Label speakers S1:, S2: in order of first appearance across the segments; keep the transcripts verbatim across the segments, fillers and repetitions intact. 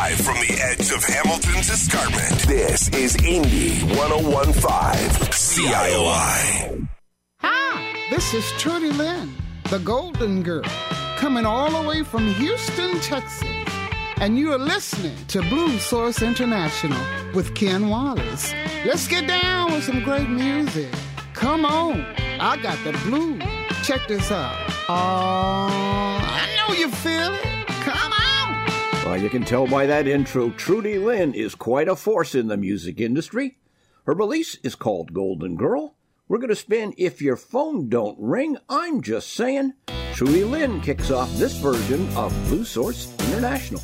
S1: Live from the edge of Hamilton's escarpment, this is Indy ten fifteen C I O I.
S2: Hi, this is Trudy Lynn, the Golden Girl, coming all the way from Houston, Texas. And you are listening to Blue Source International with Ken Wallace. Let's get down with some great music. Come on, I got the blues. Check this out. Oh, I know you feel it. Come on.
S3: Well, you can tell by that intro, Trudy Lynn is quite a force in the music industry. Her release is called Golden Girl. We're going to spin If Your Phone Don't Ring, I'm Just Saying. Trudy Lynn kicks off this version of Blue Source International.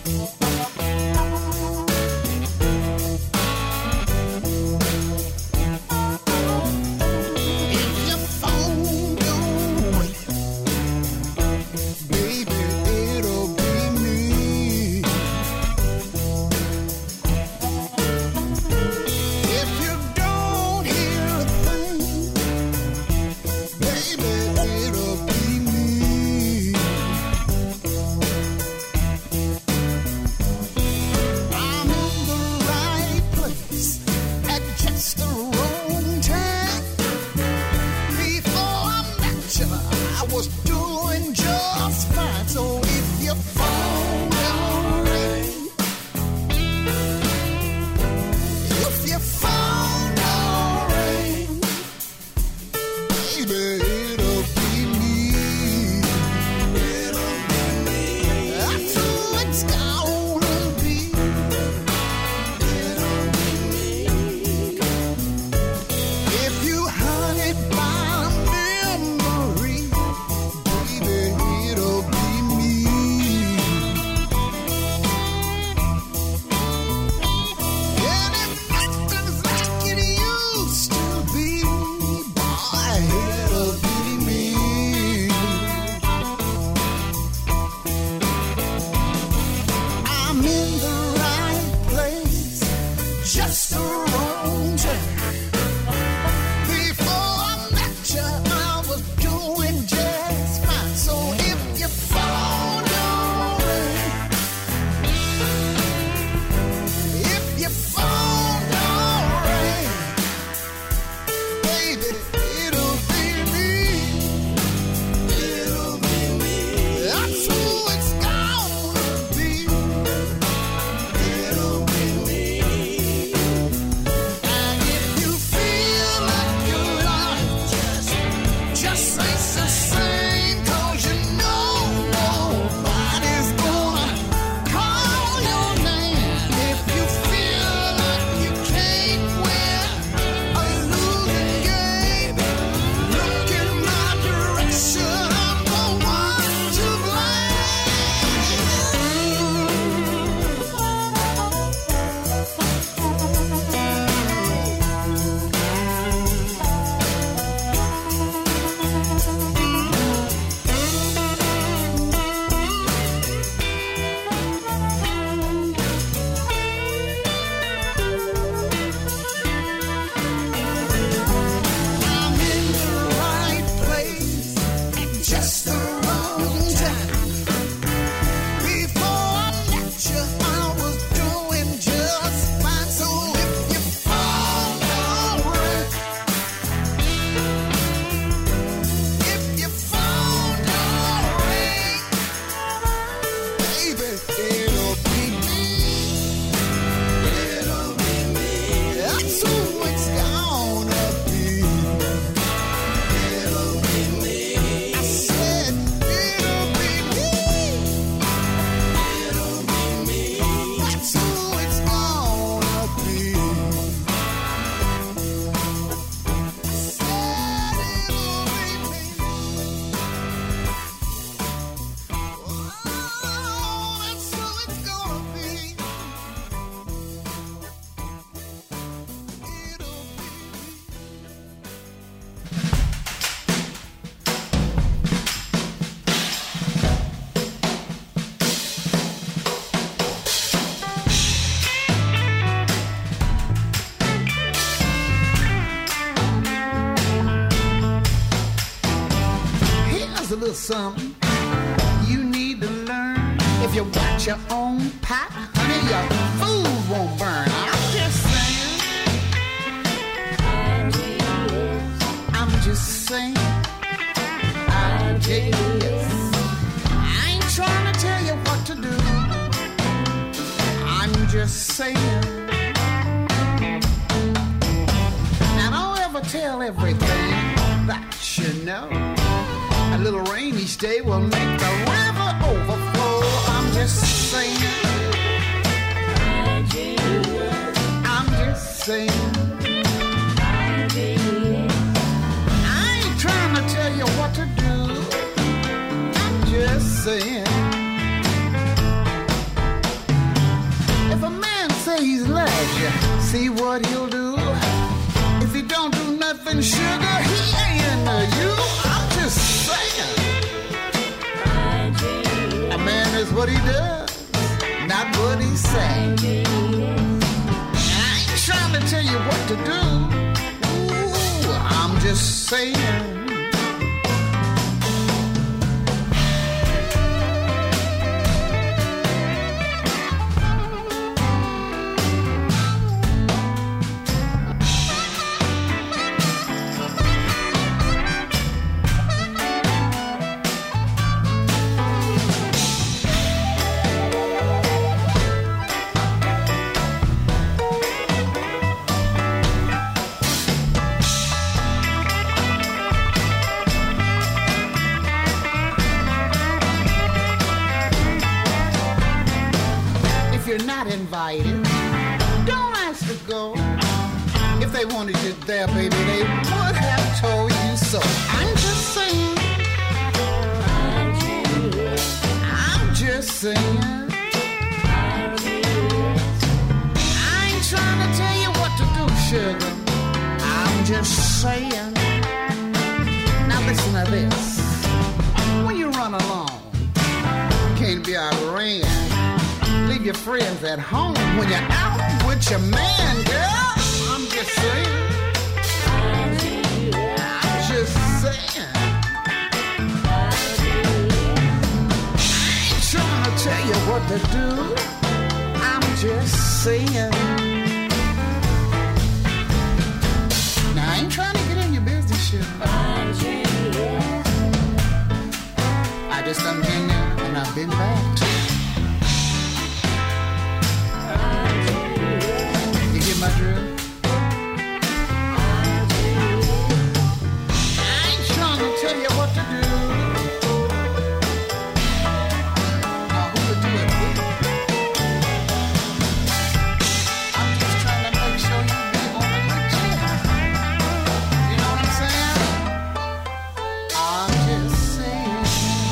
S2: little something you need to learn. If you watch your own pot, honey, your food won't burn. I'm just saying. I'm just saying. I guess. I ain't trying to tell you what to do. I'm just saying. Now don't ever tell everything that you know. A little rain each day will make the river overflow. I'm just saying. I'm just saying. I ain't trying to tell you what to do. I'm just saying. If a man says he loves you, see what he'll do. If he don't do nothing, sugar, he ain't into you. I'm just saying. A man is what he does, not what he says. I ain't trying to tell you what to do. Ooh, I'm just saying. Invited, don't ask to go. If they wanted you there, baby, they would have told you so. I'm just saying. I'm just saying. I ain't trying to tell you what to do, sugar. I'm just saying. Now listen to this. When you run along, can't be out of rain. Leave your friends at home when you're out with your man, girl. I'm just saying. I'm just saying. I ain't trying to tell you what to do. I'm just saying. Now I ain't trying to get in your business, shit. I just done been there and I've been back too. My drift. I ain't trying to tell you what to do. Now who to do it with? I'm just trying to make sure you be on the good shit. You know what I'm saying? I'm just saying.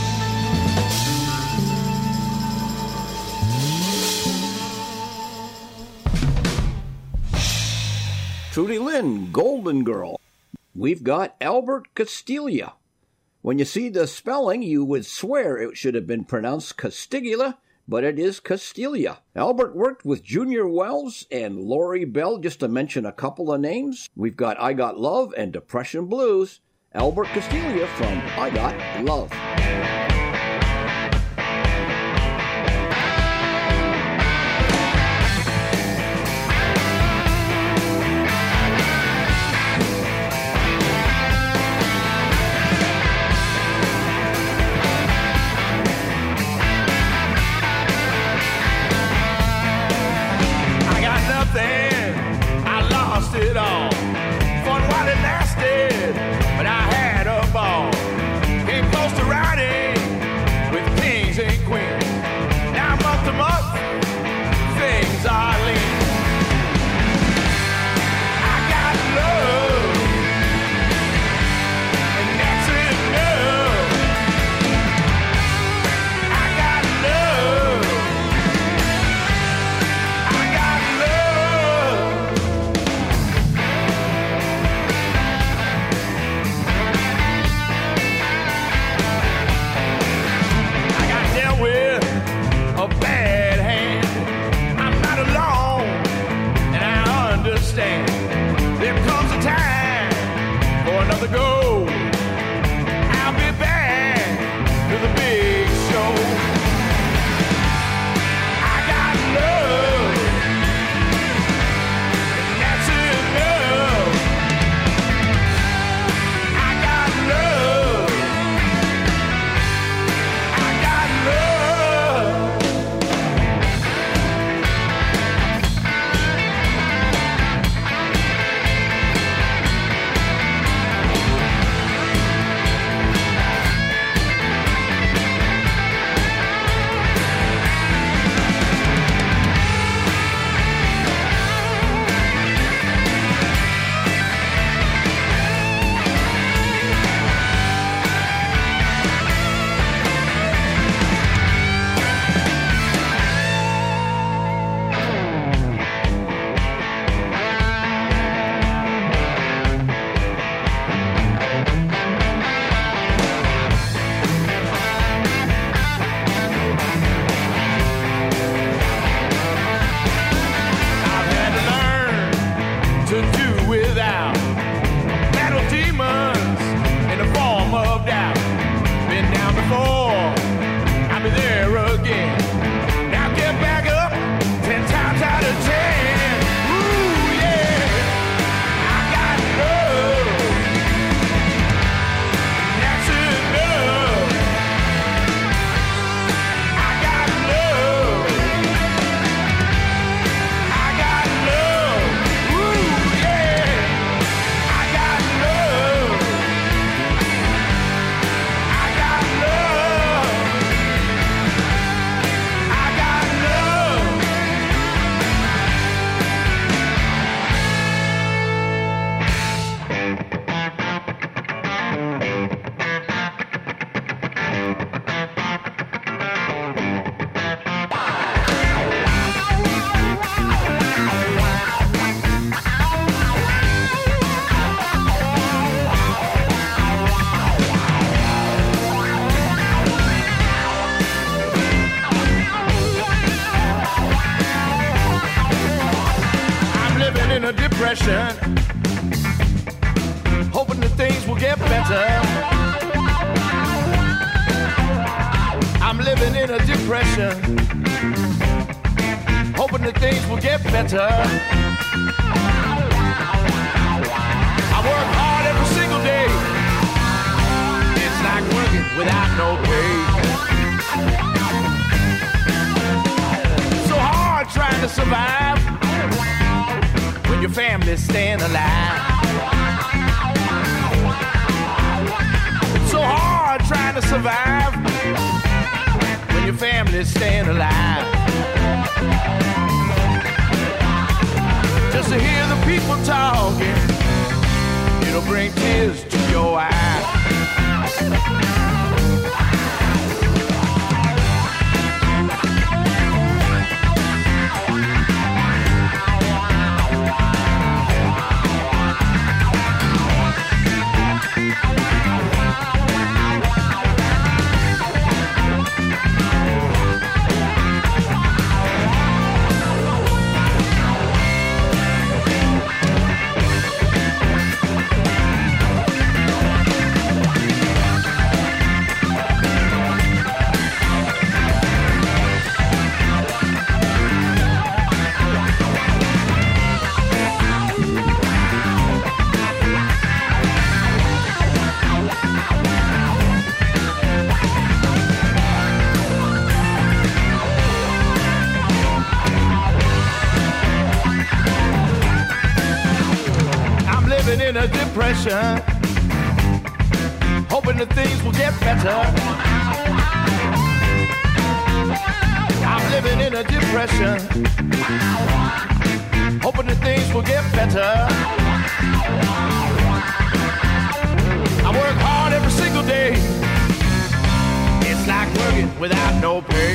S3: Trudy Lynn, Golden Girl. We've got Albert Castiglia. When you see the spelling, you would swear it should have been pronounced Castigula, but it is Castiglia. Albert worked with Junior Wells and Lori Bell, just to mention a couple of names. We've got I Got Love and Depression Blues. Albert Castiglia from I Got Love.
S4: It all. Fun while it lasted, but I had a ball. Came close to riding
S5: get better. I'm living in a depression, hoping that things will get better. I work hard every single day. It's like working without no pay. So hard trying to survive when your family's staying alive. It's so hard trying to survive when your family's staying alive. Just to hear the people talking, it'll bring tears to your eyes. In a depression, hoping that things will get better. I'm living in a depression, hoping that things will get better. I work hard every single day. It's like working without no pay.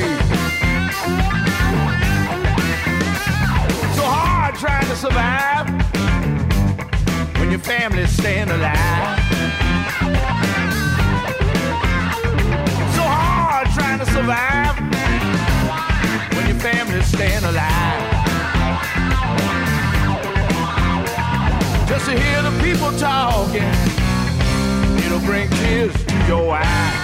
S5: So hard trying to survive when your family's staying alive. So hard trying to survive when your family's staying alive. Just to hear the people talking, it'll bring tears to your eyes.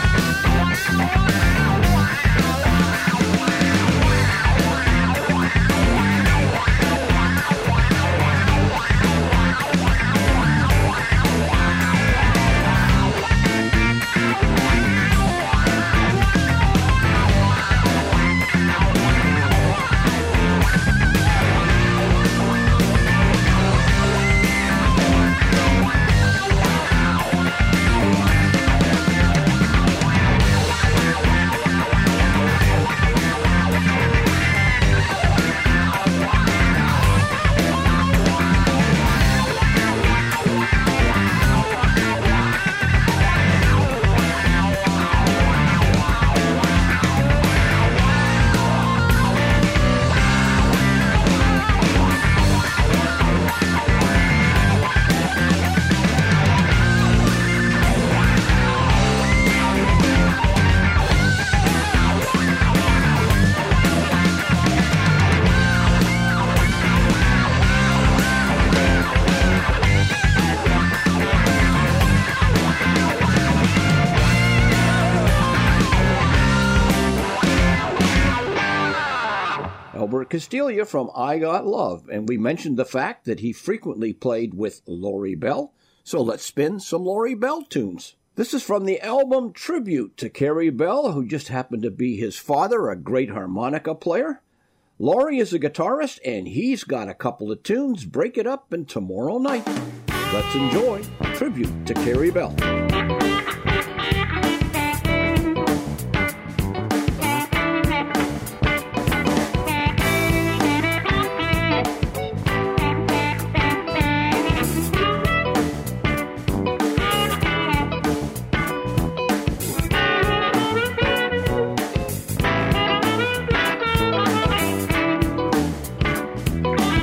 S3: Castiglia from I Got Love, and we mentioned the fact that he frequently played with Lori Bell, so let's spin some Lori Bell tunes. This is from the album Tribute to Carrie Bell, who just happened to be his father, a great harmonica player. Lori is a guitarist, and he's got a couple of tunes, Break It Up and Tomorrow Night. Let's enjoy Tribute to Carrie Bell.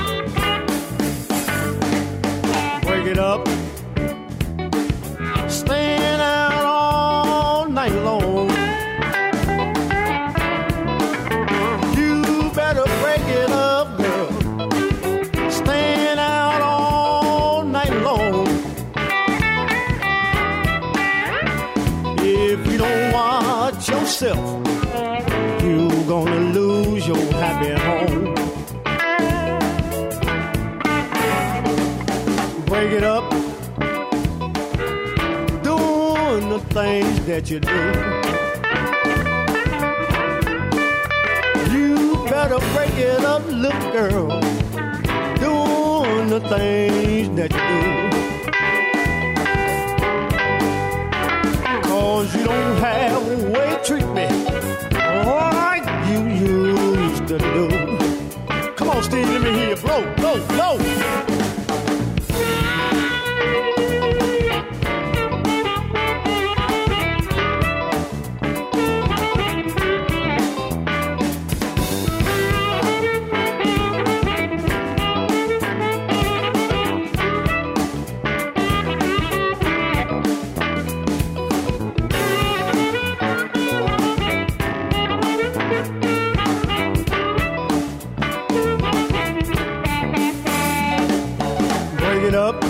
S5: Stay
S6: yourself, you're gonna lose your happy home. Break it up, doing the things that you do. You better break it up, little girl, doing the things that you do. Cause you don't have a way to treat me like you used to do. Come on, Steve, let me hear you blow, blow, blow. Up,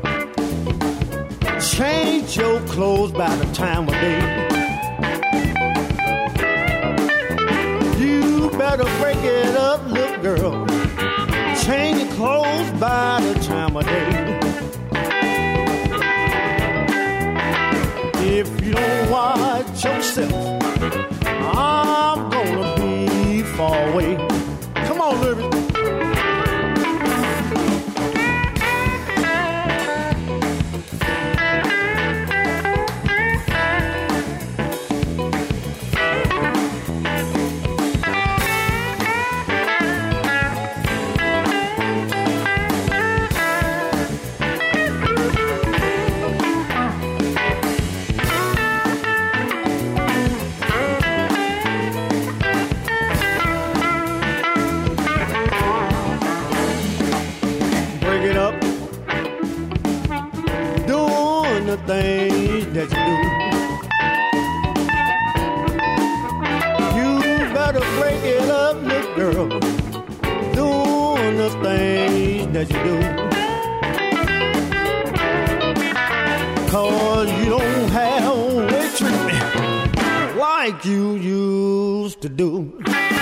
S6: change your clothes by the time of day. You better break it up, little girl. Change your clothes by the time of day. If you don't watch yourself, I'm gonna be far away. Come on, Liberty. Things that you do, you better break it up, little girl, doing the things that you do. Cause you don't have a way to treat me like you used to do.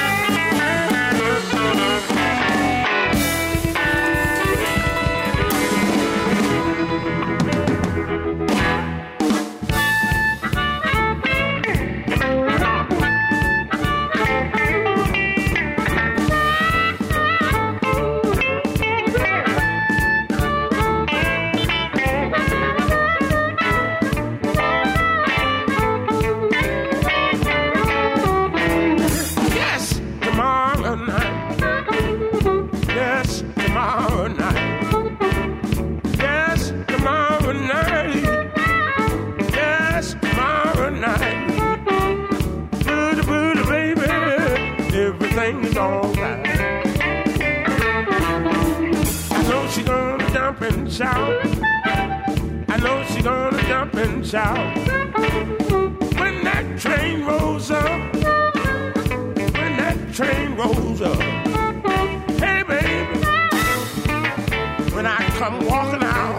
S5: Everything is alright. I know she's gonna jump and shout. I know she's gonna jump and shout. When that train rolls up, when that train rolls up. Hey baby, when I come walking out.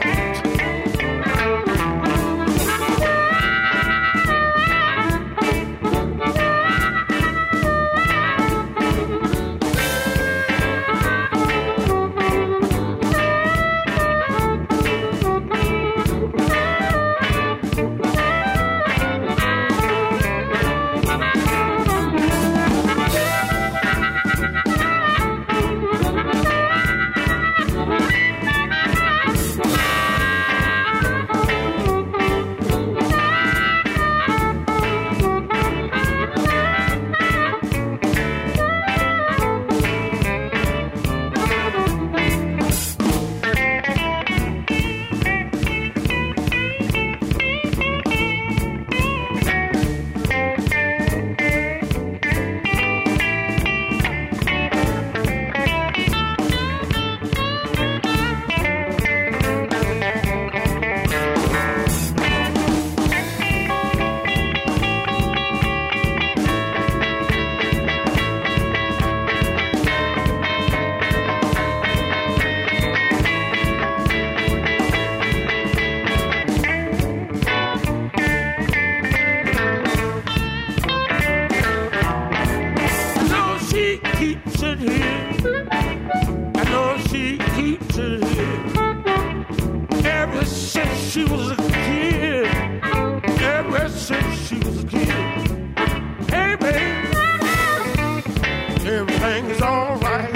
S5: since she was a kid. Hey, baby, everything is all right.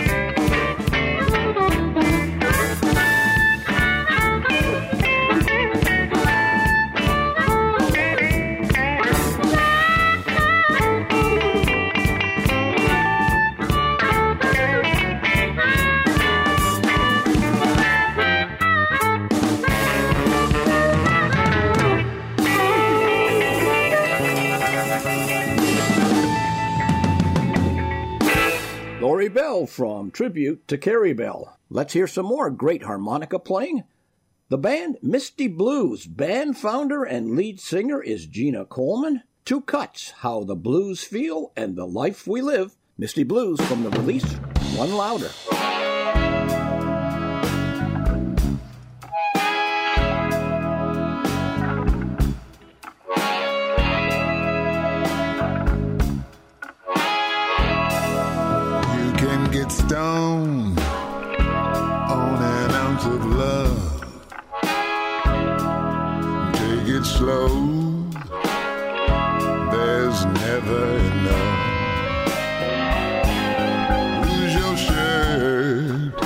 S3: Lori Bell from Tribute to Carrie Bell. Let's hear some more great harmonica playing. The band Misty Blues. Band founder and lead singer is Gina Coleman. Two cuts, How the Blues Feel and The Life We Live. Misty Blues from the release One Louder.
S7: Get stoned on an ounce of love. Take it slow. There's never enough. Lose your shirt,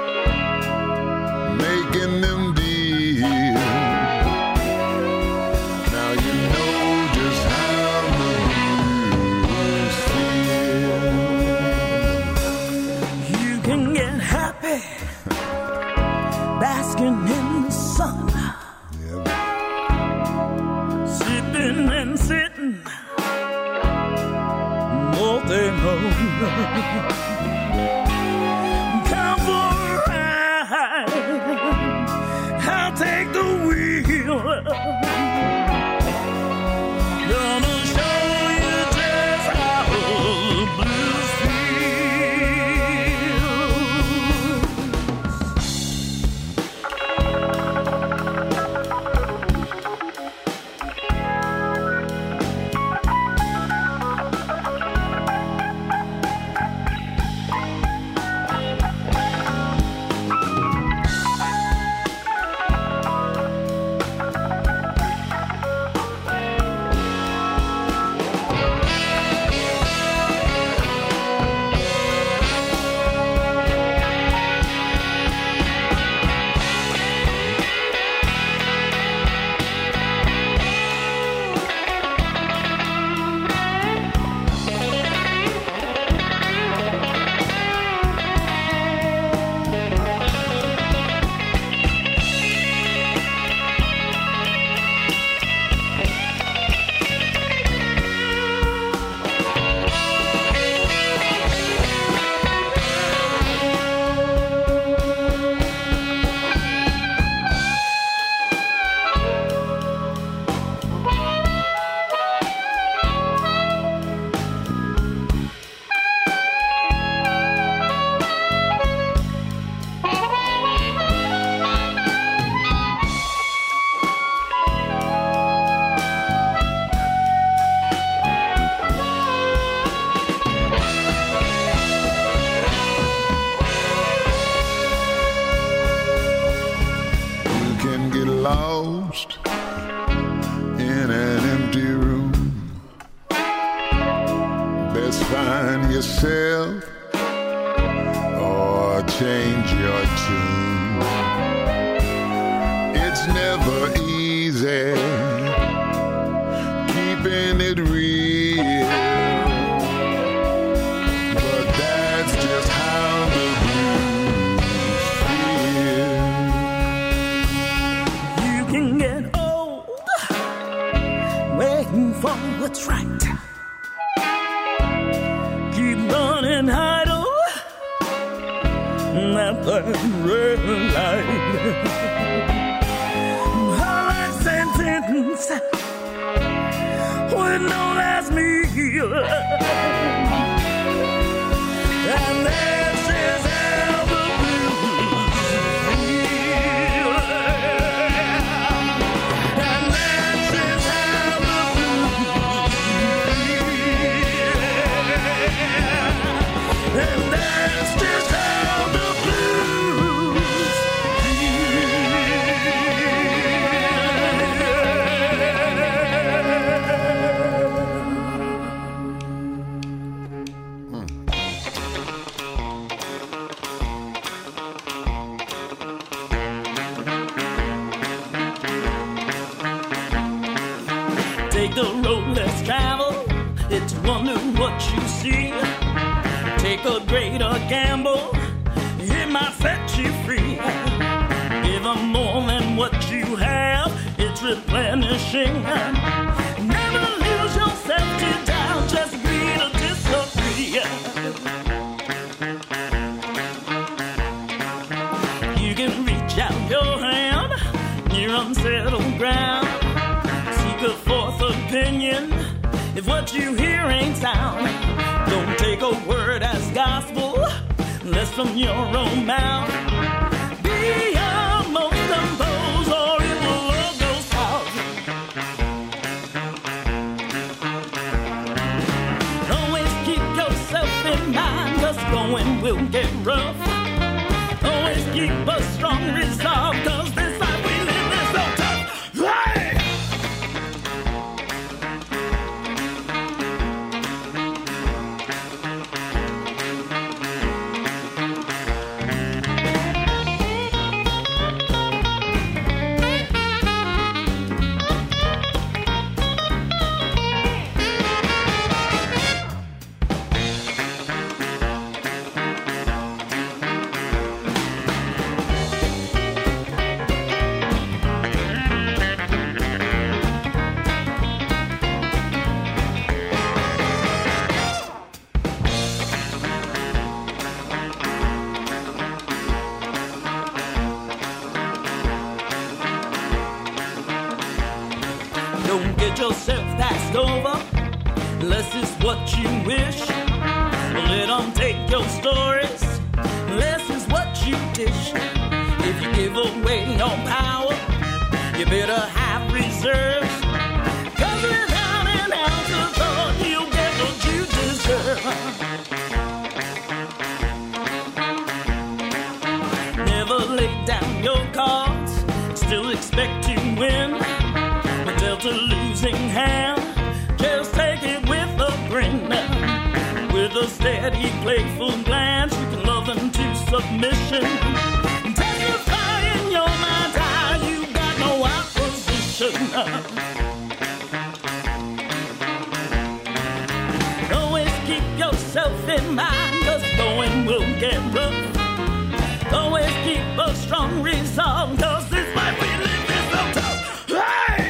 S7: making them deal. Now you know just how the blues feel.
S4: You can get happy basking in the sun,
S7: Yeah.
S4: sipping and sitting all day long. Come for a ride, I'll take the wheel. Gonna show you just how the blues
S7: Lost in an empty room. Best find yourself or change your tune. It's never easy keeping it real, but that's just how the blues feel.
S4: can get old waiting for what's right. Keep running idle that red light. All that sentence with no last meal, and that's just how the blues feel. And that's just how the blues feel. And that's just how the blues feel.
S8: Take the road less traveled, it's wonder what you see. Take a greater gamble, it might set you free. Give them more than what you have, it's replenishing. Never lose yourself to doubt, just agree to disagree. You can reach out your hand, near unsettled ground. Seek a fourth opinion, if what you hear ain't sound. Don't take a word as gospel, less from your own mouth. Be almost composed or it will all go south. Always keep yourself in mind, cause going will get rough. Always keep a strong resolve, cause this life we live is so tough. Hey! Don't get yourself passed over, less is what you wish. Let them take your stories, less is what you dish. If you give away your power, you better have reserves. Cause without an ounce of thought, you'll get what you deserve. Never lay down your cards, still expect to win. Dealt a losing hand, just take it with a grin. With a steady, playful glance, you can love them to submission. Testify in your mind's eye, you got no opposition. Always keep yourself in mind, cause going will get rough. Always keep a strong resolve, cause this life we live is so tough. Hey!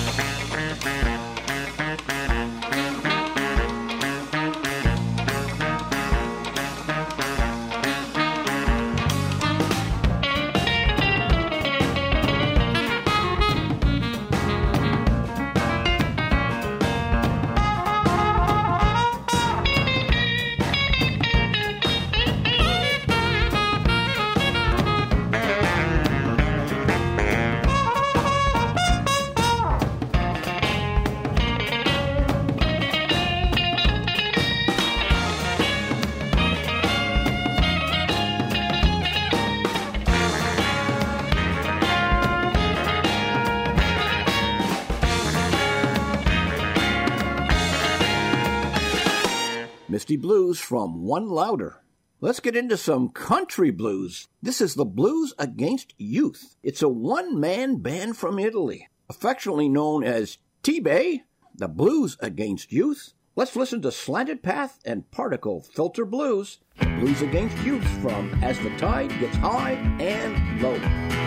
S3: Misty Blues from One Louder. Let's get into some country blues. This is the Blues Against Youth. It's a one-man band from Italy, affectionately known as T-Bay, the Blues Against Youth. Let's listen to Slanted Path and Particle Filter Blues, Blues Against Youth from As the Tide Gets High and Low.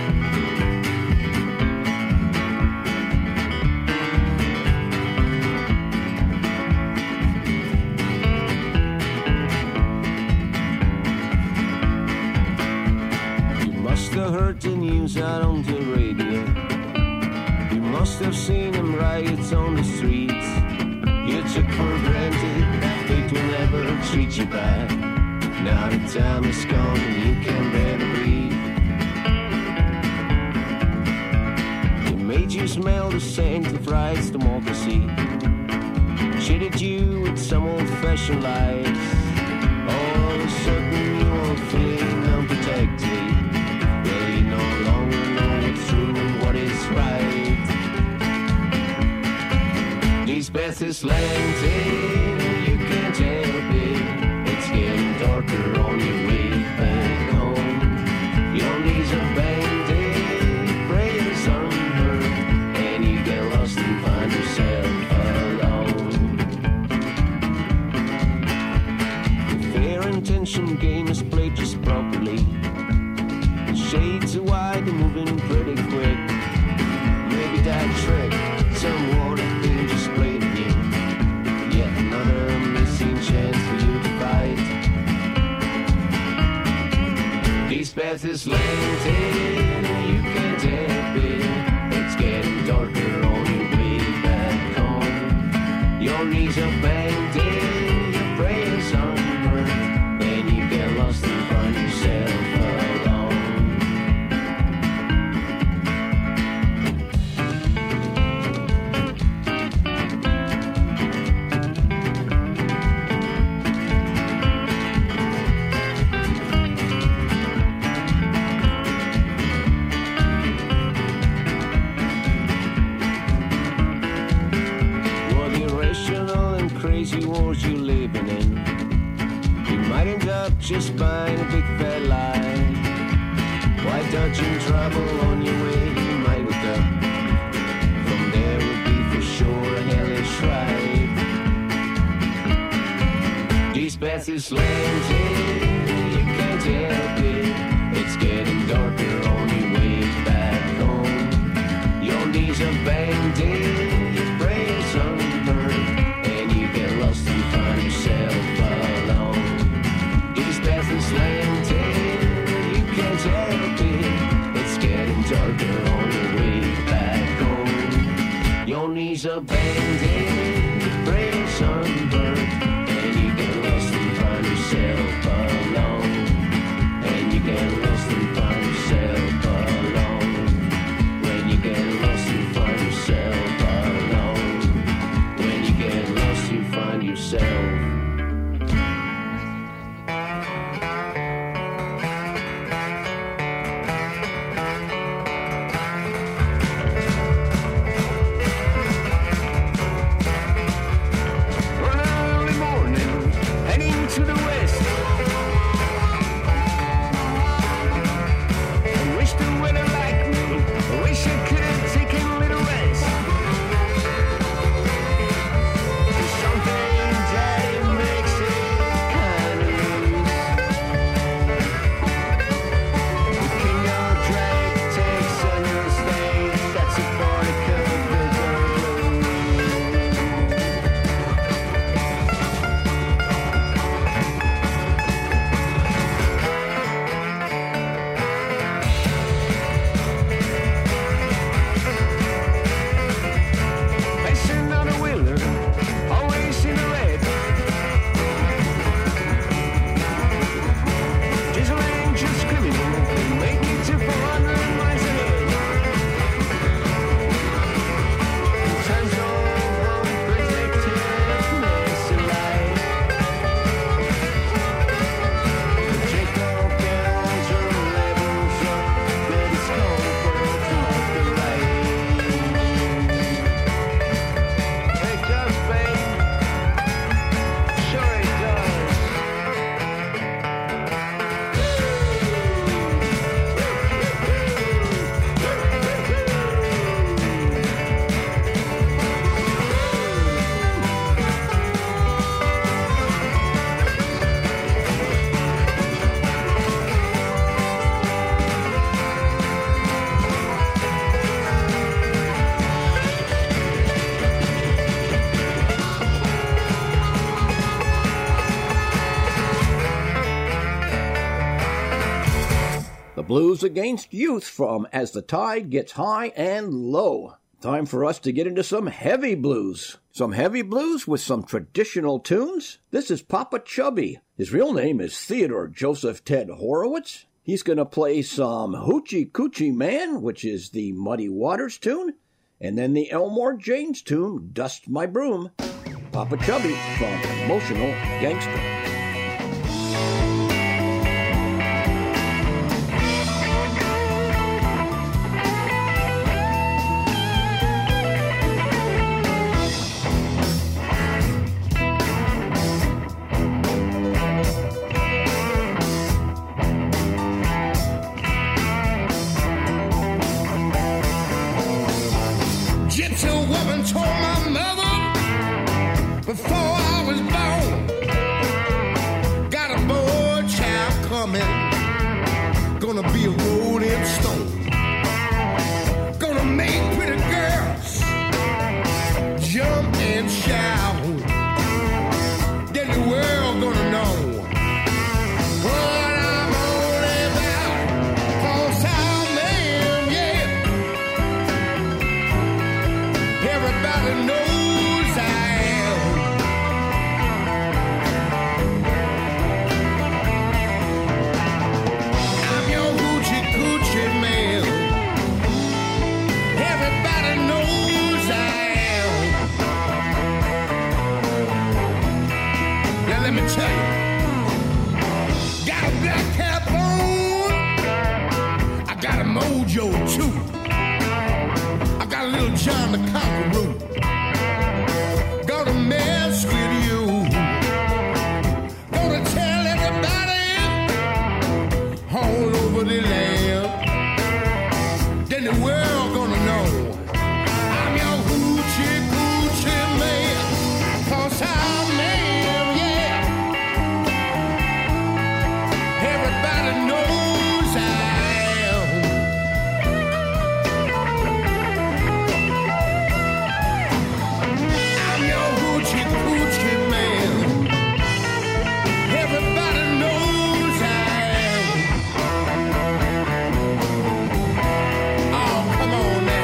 S9: Must have heard the news out on the radio. You must have seen them riots on the streets. You took for granted that fate will never treat you bad. Now the time is gone and you can barely breathe. They made you smell the scent of rights democracy. Cheated you with some old-fashioned lies. All of a sudden you won't feel unprotected. These paths is slanted, you can't help it. It's getting darker on your way back home. Your knees are bending, prayers unheard, and you get lost and find yourself attention game is played just properly. The shades are wide and moving pretty quick. Maybe that trick, someone has been just played again. Yet another missing chance for you to fight. This path is lengthy, you can't help it. It's getting darker on your way back home. Your knees are bending, your prayers unburned, and you get lost and find yourself alone. What irrational and crazy wars you living in? You might end up just buying a big fat lie. Why dodging trouble on your way? You might wake up. From there would be for sure a hellish ride. This path is slanted, you can't help it. It's getting darker on your way back home. Your knees are bending, your prayers unburned, and you get lost and find yourself alone. This path is slanted, you can't help it. It's getting darker on your way back home. Your knees are bending, your prayers unburned, and you get lost and find yourself alone. And you get lost and find yourself alone. When you get lost you find yourself alone. When you get lost you find yourself. One early morning, heading to the west. I wish the weather like me. I wish I could have taken a little rest. There's something that it makes it kind of loose. The king of drag takes center stage. That's a part of the blues. Facing on a wheeler, always in the red. Diesel engines screaming, make it to four hundred miles ahead. Times of unprotectedness alive. Jacob bells are levels up, let us go for off the right. It does, babe. Sure it does.
S3: The Blues Against Youth from As the Tide Gets High and Low. Time for us to get into some heavy blues. Some heavy blues with some traditional tunes. This is Papa Chubby. His real name is Theodore Joseph Ted Horowitz. He's going to play some Hoochie Coochie Man, which is the Muddy Waters tune, and then the Elmore James tune, Dust My Broom. Papa Chubby from Emotional Gangster.
S4: Gypsy woman told my mother before I was born. Got a boy
S10: gonna be a rolling stone. Gonna make pretty girls jump and shout. Then the world gonna know what I'm all about. 'Cause I'm man, yeah. Everybody knows I am. I'm your hoochie coochie man. Everybody knows I am. Now let me tell you, got a black cap on, I got a mojo too. I got a little John the Conqueror. Gonna mess with you. Gonna tell everybody all over the land. Then the world gonna know I'm your hoochie coochie man. 'Cause I'm man, yeah. Everybody knows I am. I'm your hoochie coochie man. Everybody knows I am. Oh, come on now.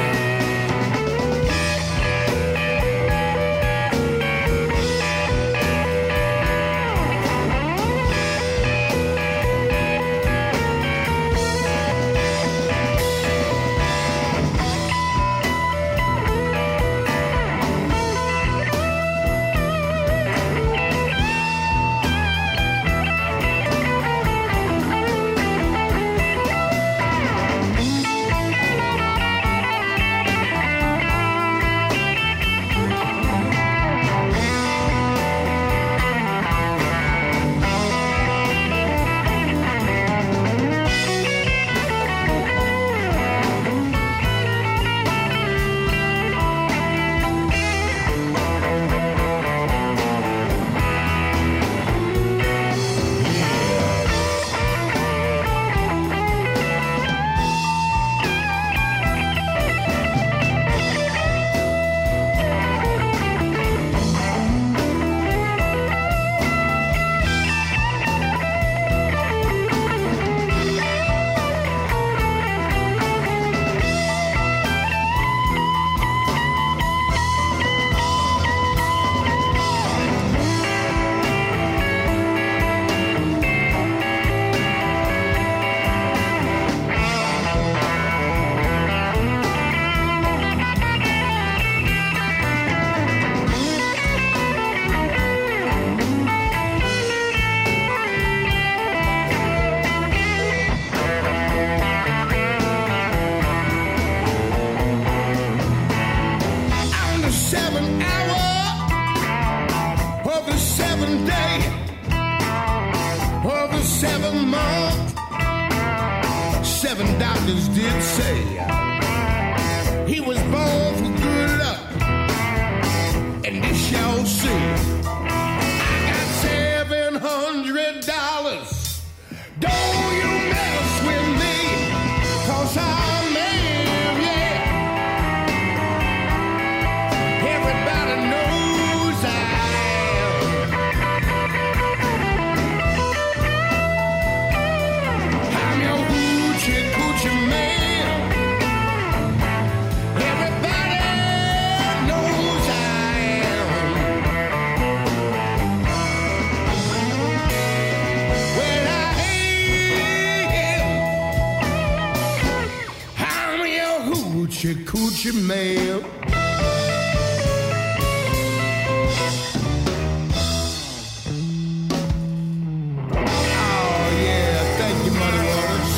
S10: On the seventh hour of the seventh day of the seventh month, seven doctors did say he was born for good luck, and this shall see. I got seven hundred dollars. Don't you mess with me, 'cause I'm man, yeah. Everybody knows I am. I'm your hoochie coochie man. Everybody knows I am. Well, I am. I'm your hoochie coochie man. Oh, yeah. Thank you, Muddy Waters.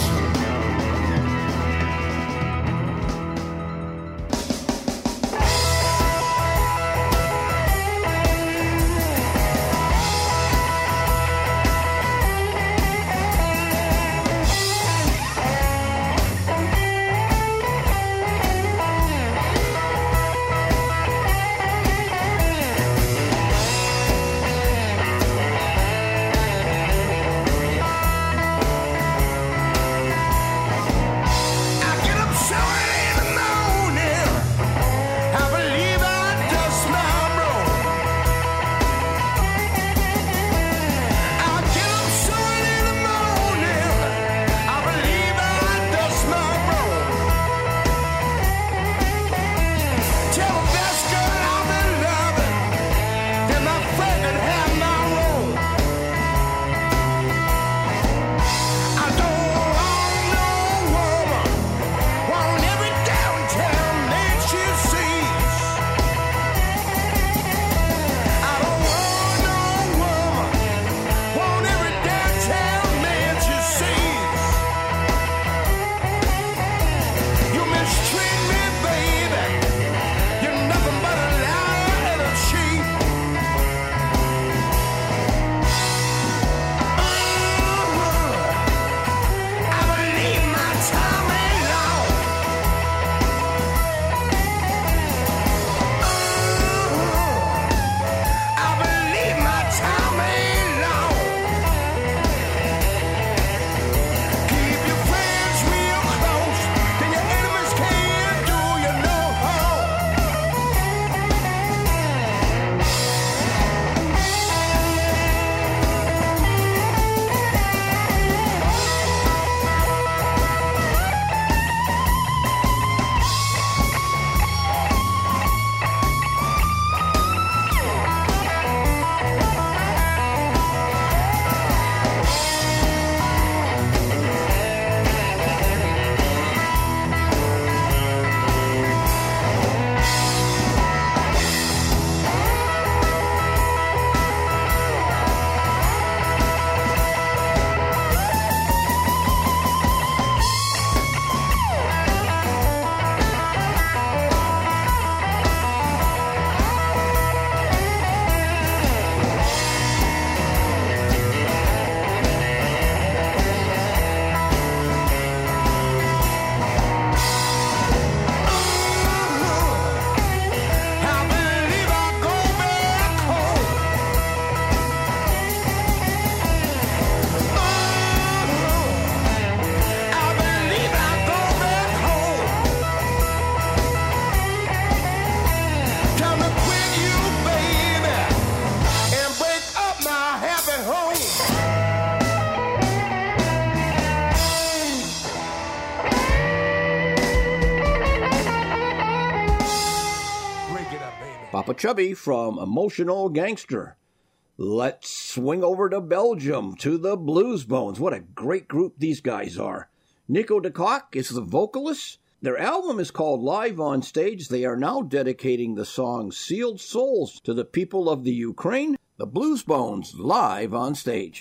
S3: Papa Chubby from Emotional Gangster. Let's swing over to Belgium, to the Blues Bones. What a great group these guys are. Nico de Kock is the vocalist. Their album is called Live on Stage. They are now dedicating the song Sealed Souls to the people of the Ukraine. The Blues Bones, live on stage.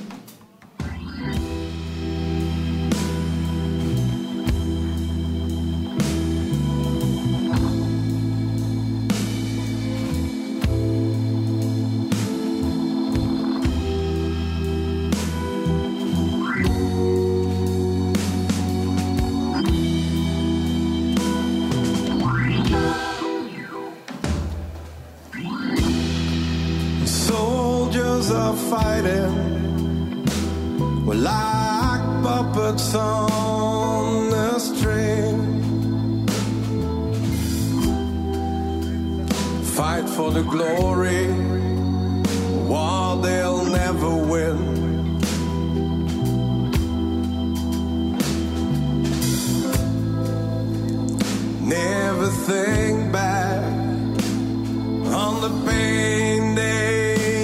S11: Fighting, we're like puppets on a string. Fight for the glory, while they'll never win. Never think back on the pain they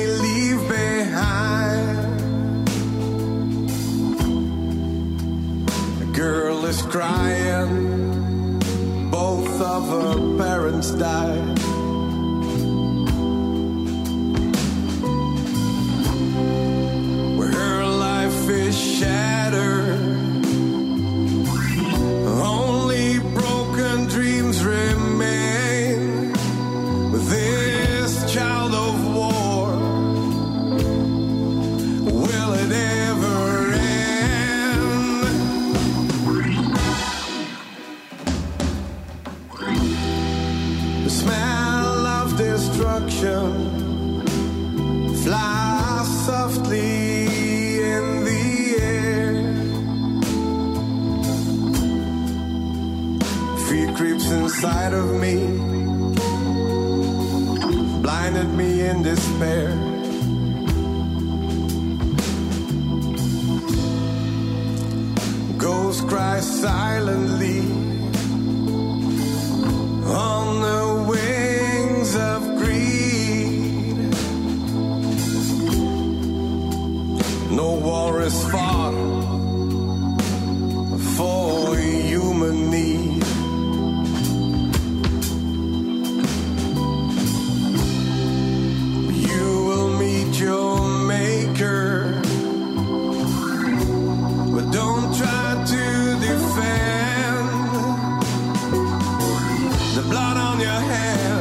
S11: girl is crying, both of her parents died. Where her life is shattered, only broken dreams remain. With this child of war, will it ever end? Smell of destruction flies softly in the air. Fear creeps inside of me, blinded me in despair. Ghosts cry silently on the wings of greed. No war is fought for human need. You will meet your maker, but don't try to defend the blood on your hands.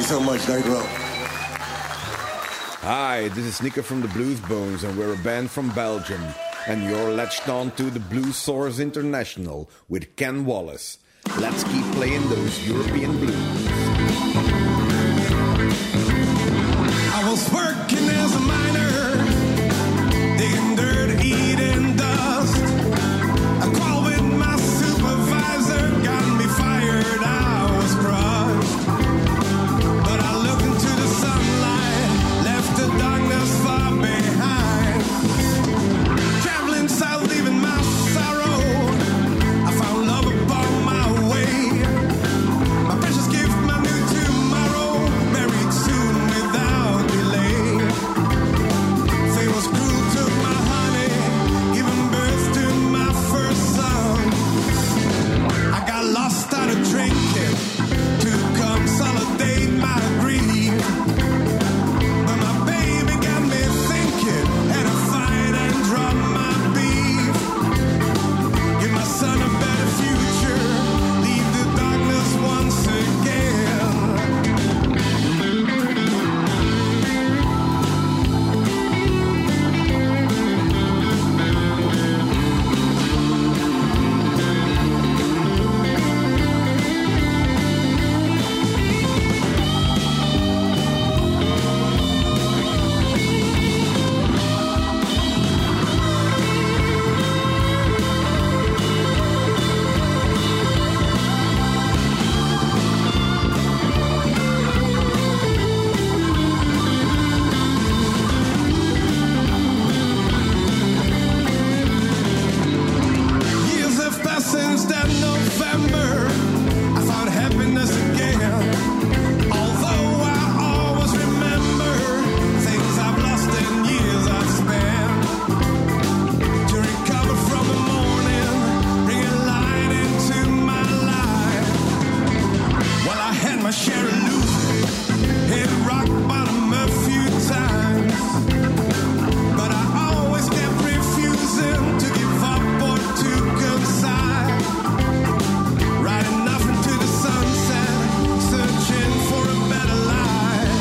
S11: so much, Dirt Row.
S12: Hi, this is Nico from the Blues Bones, and we're a band from Belgium. And you're latched on to the Blues Source International with Ken Wallace. Let's keep playing those European blues.
S11: I was working as a miner, digging dirt, eating dust. I called with my supervisor, got me fired, I was crushed. But I looked into the sunlight, left the darkness far behind. Traveling south, leaving my sorrow, I found love upon my way. My precious gift, my new tomorrow, buried soon without delay. Fate was cruel, took my honey, giving birth to my first son. I got lost, started drinking to consolidate my grief. But my baby got me thinking, had to fight and drop my beef. Give my son a better future, leave the darkness once again. Years have passed since that November. I found happiness again. Although I always remember things I've lost and years I've spent. To recover from the morning, bringing light into my life. Well, I had my share of losing, hit rock bottom a few times. But I always kept refusing to give up or to consign. Riding off into the sunset, searching for a better life.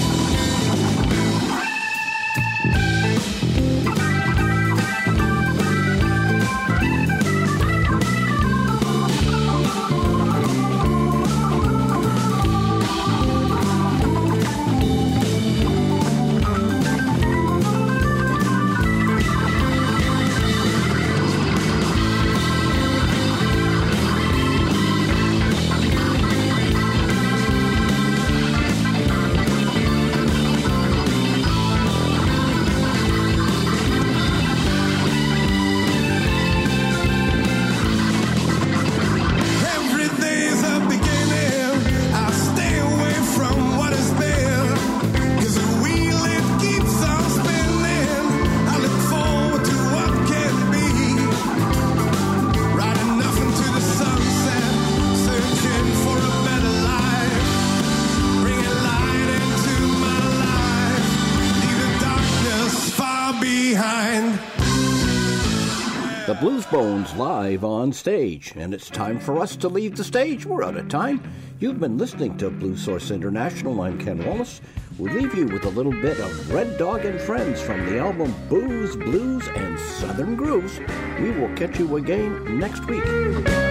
S11: Every day's a beginning. I stay away from what has been. 'Cause the wheel it keeps on spinning. I look forward to what can be. Riding off into the sunset, searching for a better life. Bringing light into my life. Leave the darkness far behind.
S3: The Blues Bones live on stage, and it's time for us to leave the stage. We're out of time. You've been listening to Blues Source International. I'm Ken Wallace. We leave you with a little bit of Red Dog and Friends from the album Booze, Blues, and Southern Grooves. We will catch you again next week.